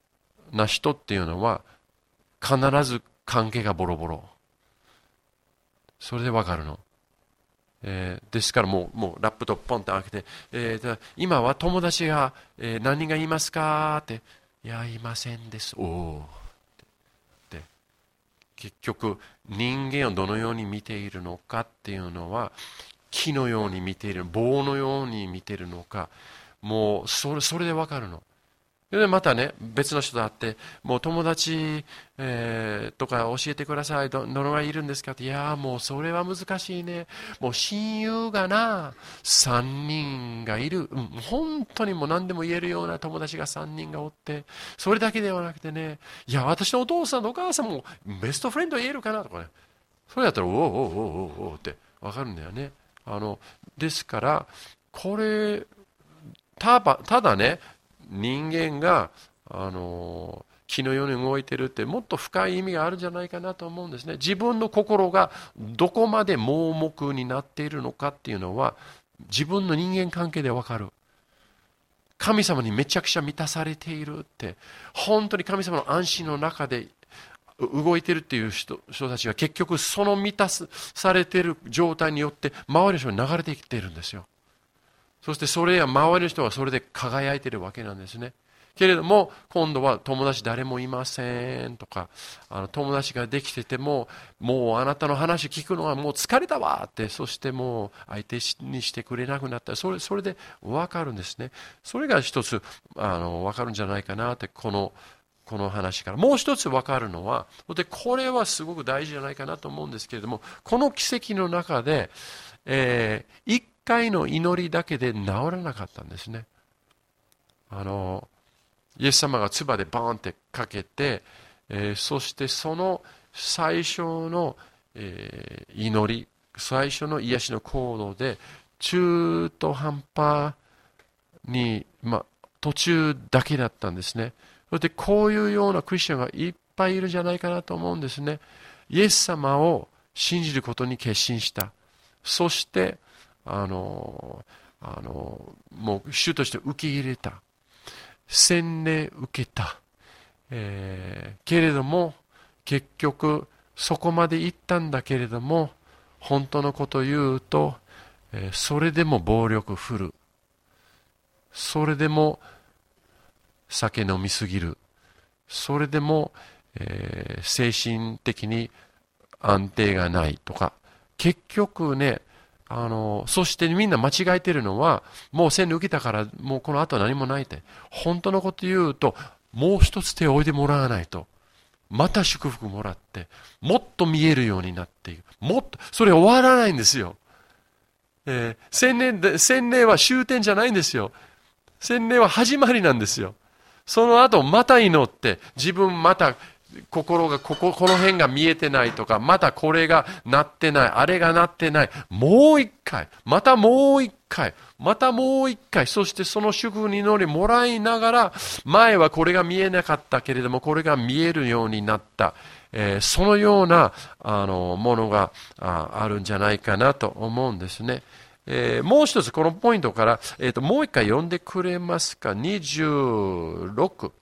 な人っていうのは必ず関係がボロボロ。それでわかるの。えー、ですからもう、もうラップトップポンと開けて、えー、今は友達が、えー、何人がいますかって、いや、いませんです。おお。で、結局、人間をどのように見ているのかっていうのは、木のように見ている、棒のように見ているのか、もう、それ、それでわかるの。で、またね、別の人と会って、もう友達、えー、とか教えてください。ど、どのぐらいいるんですかって。いやーもうそれは難しいね。もう親友がな、三人がいる。うん、本当にもう何でも言えるような友達が三人がおって、それだけではなくてね、いや、私のお父さんとお母さんもベストフレンド言えるかなとかね。それだったら、おおおおおおってわかるんだよね。あの、ですから、これ、たば、ただね、人間があの気のように動いてるってもっと深い意味があるんじゃないかなと思うんですね。自分の心がどこまで盲目になっているのかっていうのは自分の人間関係でわかる。神様にめちゃくちゃ満たされているって、本当に神様の安心の中で動いているっていう 人, 人たちが結局その満たされている状態によって周りの人に流れてきているんですよ。そしてそれや周りの人はそれで輝いているわけなんですね。けれども今度は友達誰もいませんとか、あの友達ができててももうあなたの話聞くのはもう疲れたわって、そしてもう相手にしてくれなくなった。それそれで分かるんですね。それが一つあの分かるんじゃないかなって、このこの話から。もう一つ分かるのは、でこれはすごく大事じゃないかなと思うんですけれども、この奇跡の中で、えー、一回の祈りだけで治らなかったんですね。あのイエス様が唾でバーンってかけて、えー、そしてその最初の、えー、祈り、最初の癒しの行動で中途半端に、まあ、途中だけだったんですね。そしてこういうようなクリスチャンがいっぱいいるんじゃないかなと思うんですね。イエス様を信じることに決心した。そしてあのあのもう主として受け入れた。洗礼受けた。えー、けれども結局そこまで行ったんだけれども、本当のことを言うと、えー、それでも暴力振る。それでも酒飲みすぎる。それでも、えー、精神的に安定がないとか、結局ね、あのそしてみんな間違えてるのは、もう洗礼受けたからもうこの後は何もないって。本当のこと言うと、もう一つ手を置いてもらわないと、また祝福もらってもっと見えるようになっていく。もっとそれ終わらないんですよ。えー、洗礼、洗礼は終点じゃないんですよ。洗礼は始まりなんですよ。その後また祈って、自分また心がここ、この辺が見えてないとか、またこれがなってない、あれがなってない、もう一回、またもう一回、またもう一回、そしてその祝福に祈りもらいながら、前はこれが見えなかったけれども、これが見えるようになった、えー、そのようなあのものが あ, あるんじゃないかなと思うんですね。えー、もう一つこのポイントから、えーと、もう一回読んでくれますか。にじゅうろく。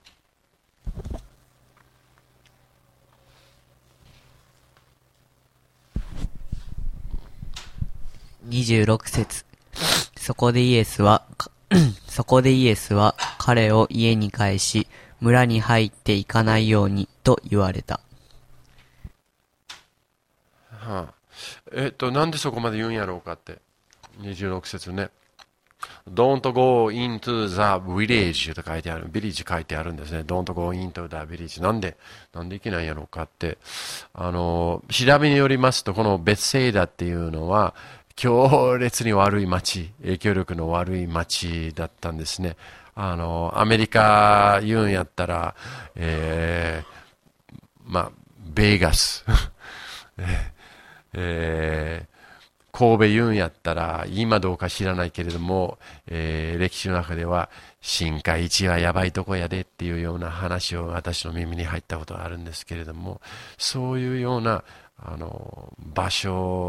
にじゅうろく節。そこでイエスは、そこでイエスは彼を家に帰し、村に入っていかないようにと言われた。 はあ、えっと、なんでそこまで言うんやろうかって。にじゅうろく節ね。Don't go into the village と書いてある。ビリッジ書いてあるんですね。Don't go into the village。なんで、なんでいけないんやろうかって。あの、調べによりますと、このベツセイダっていうのは、強烈に悪い町、影響力の悪い町だったんですね。あの、アメリカ言うんやったら、えー、まあ、ベーガス。えー神戸言うんやったら、今どうか知らないけれども、えー、歴史の中では、新海一はやばいとこやでっていうような話を私の耳に入ったことがあるんですけれども、そういうような、あの、場所だっ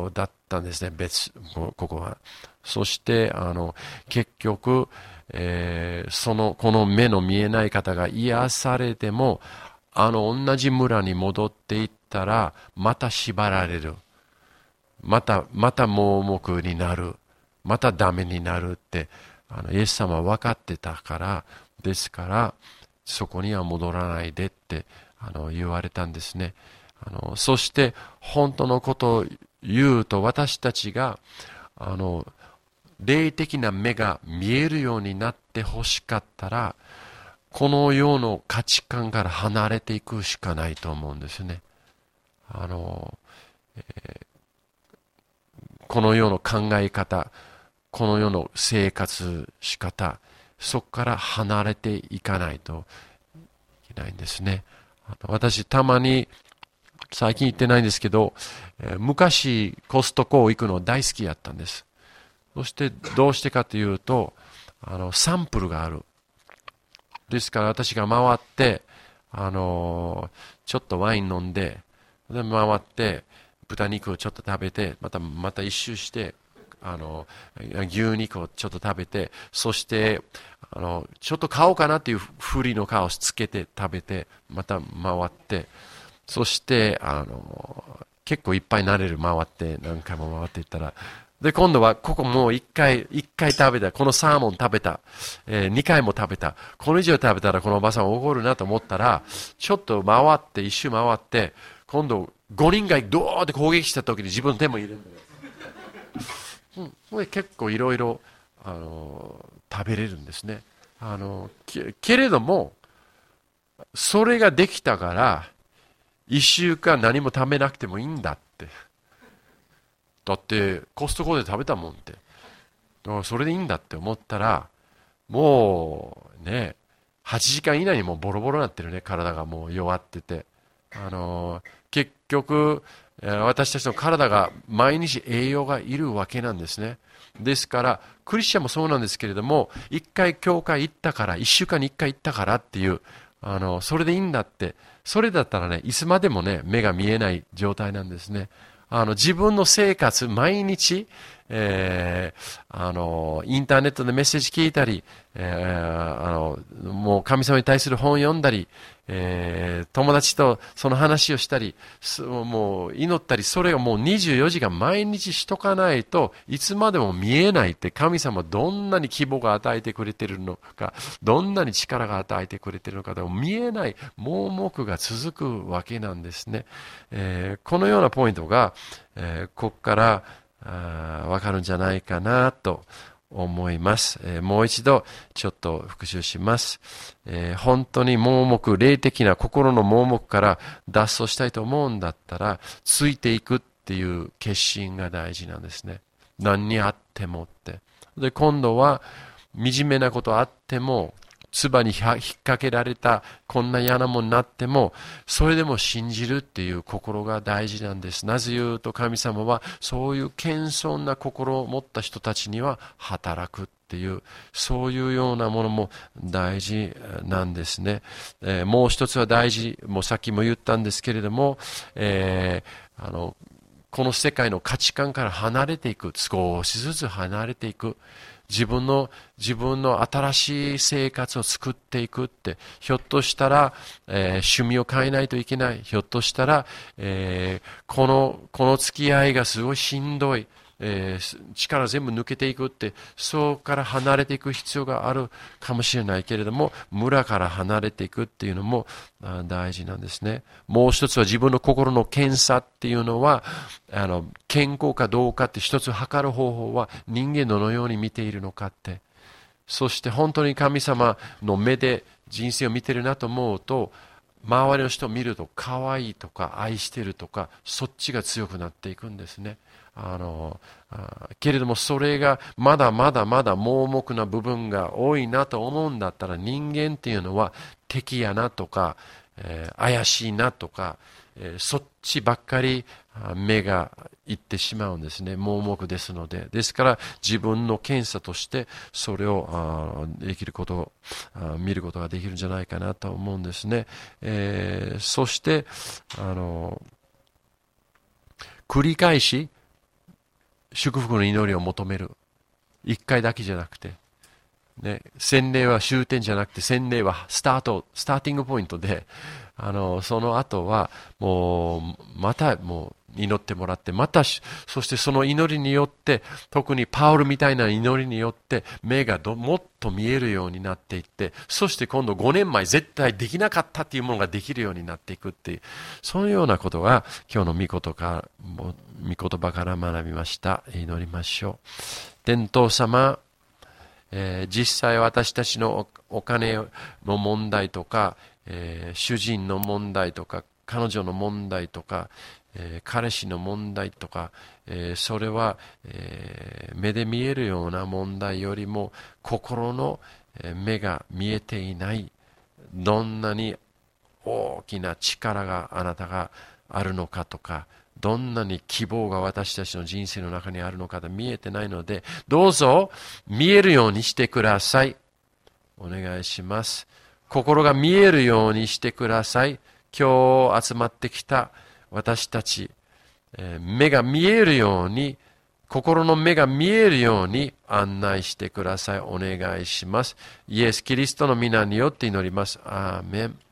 ったんですね、別、ここは。そして、あの、結局、えー、その、この目の見えない方が癒されても、あの、同じ村に戻っていったら、また縛られる。また、また盲目になる。またダメになるって、あの、イエス様は分かってたから、ですから、そこには戻らないでって、あの、言われたんですね。あの、そして、本当のことを言うと、私たちが、あの、霊的な目が見えるようになってほしかったら、この世の価値観から離れていくしかないと思うんですね。あの、えー、この世の考え方、この世の生活仕方、そこから離れていかないといけないんですね。あの私、たまに、最近行ってないんですけど、えー、昔コストコ行くの大好きやったんです。そしてどうしてかというと、あの、サンプルがある。ですから私が回って、あの、ちょっとワイン飲んで、で回って、豚肉をちょっと食べて、また、また一周して、あの、牛肉をちょっと食べて、そして、あの、ちょっと買おうかなっていうふりの顔をつけて食べて、また回って、そして、あの、結構いっぱいなれる回って、何回も回っていったら、で、今度は、ここもう一回、一回食べた。このサーモン食べた。えー、二回も食べた。これ以上食べたらこのおばさん怒るなと思ったら、ちょっと回って、一周回って、今度、五人がドーって攻撃した時に自分の手も入れるんだよ。うん、結構いろいろ、あの、食べれるんですね。あの、け、けれども、それができたから、一週間何も食べなくてもいいんだって。だってコストコで食べたもんって。だからそれでいいんだって思ったら、もうね、はちじかん以内にもうボロボロになってるね、体がもう弱ってて。あのー、結局、私たちの体が毎日栄養がいるわけなんですね。ですから、クリスチャンもそうなんですけれども、一回教会行ったから、一週間に一回行ったからっていう、あの、それでいいんだって、それだったらね、いつまでもね、目が見えない状態なんですね。あの、自分の生活、毎日、えー、あの、インターネットでメッセージ聞いたり、えー、あの、もう神様に対する本を読んだり、えー、友達とその話をしたり、もう祈ったり、それをもうにじゅうよじかん毎日しとかないといつまでも見えないって、神様どんなに希望が与えてくれているのか、どんなに力が与えてくれているのかでも見えない盲目が続くわけなんですね。えー、このようなポイントが、えー、ここからわかるんじゃないかなと思います。えー、もう一度ちょっと復習します。えー、本当に盲目、霊的な心の盲目から脱走したいと思うんだったら、ついていくっていう決心が大事なんですね。何にあってもって。で、今度は惨めなことあっても、唾に引っ掛けられたこんな嫌なもんになっても、それでも信じるっていう心が大事なんです。なぜ言うと、神様はそういう謙遜な心を持った人たちには働くっていう、そういうようなものも大事なんですね。えー、もう一つは大事、もうさっきも言ったんですけれども、えー、あのこの世界の価値観から離れていく、少しずつ離れていく。自分の、自分の新しい生活を作っていくって、ひょっとしたら、えー、趣味を変えないといけない。ひょっとしたら、えー、この、この付き合いがすごいしんどい。えー、力全部抜けていくって、そうから離れていく必要があるかもしれないけれども、村から離れていくっていうのも大事なんですね。もう一つは自分の心の検査っていうのは、あの、健康かどうかって一つ測る方法は、人間どのように見ているのかって。そして本当に神様の目で人生を見てるなと思うと、周りの人を見ると可愛いとか愛してるとか、そっちが強くなっていくんですね。あのあけれどもそれがまだまだまだ盲目な部分が多いなと思うんだったら、人間っていうのは敵やなとか、えー、怪しいなとか、えー、そっちばっかり目がいってしまうんですね。盲目ですので。ですから自分の検査としてそれをあできることあ見ることができるんじゃないかなと思うんですね。えー、そしてあの繰り返し祝福の祈りを求める。一回だけじゃなくて。ね、洗礼は終点じゃなくて、洗礼はスタート、スターティングポイントで、あの、その後は、もう、また、もう、祈ってもらって、また、そしてその祈りによって、特にパウルみたいな祈りによって、目がどもっと見えるようになっていって、そして今度ごねんまえ絶対できなかったっていうものができるようになっていくっていう、そういうようなことが、今日の御言葉、御言葉から学びました。祈りましょう。天父様、えー、実際私たちの お, お金の問題とか、えー、主人の問題とか、彼女の問題とか、えー、彼氏の問題とか、えー、それは、えー、目で見えるような問題よりも心の目が見えていない、どんなに大きな力があなたがあるのかとか、どんなに希望が私たちの人生の中にあるのかが見えてないので、どうぞ見えるようにしてください。お願いします。心が見えるようにしてください。今日集まってきた私たち、目が見えるように、心の目が見えるように案内してください。お願いします。イエス・キリストの皆によって祈ります。アーメン。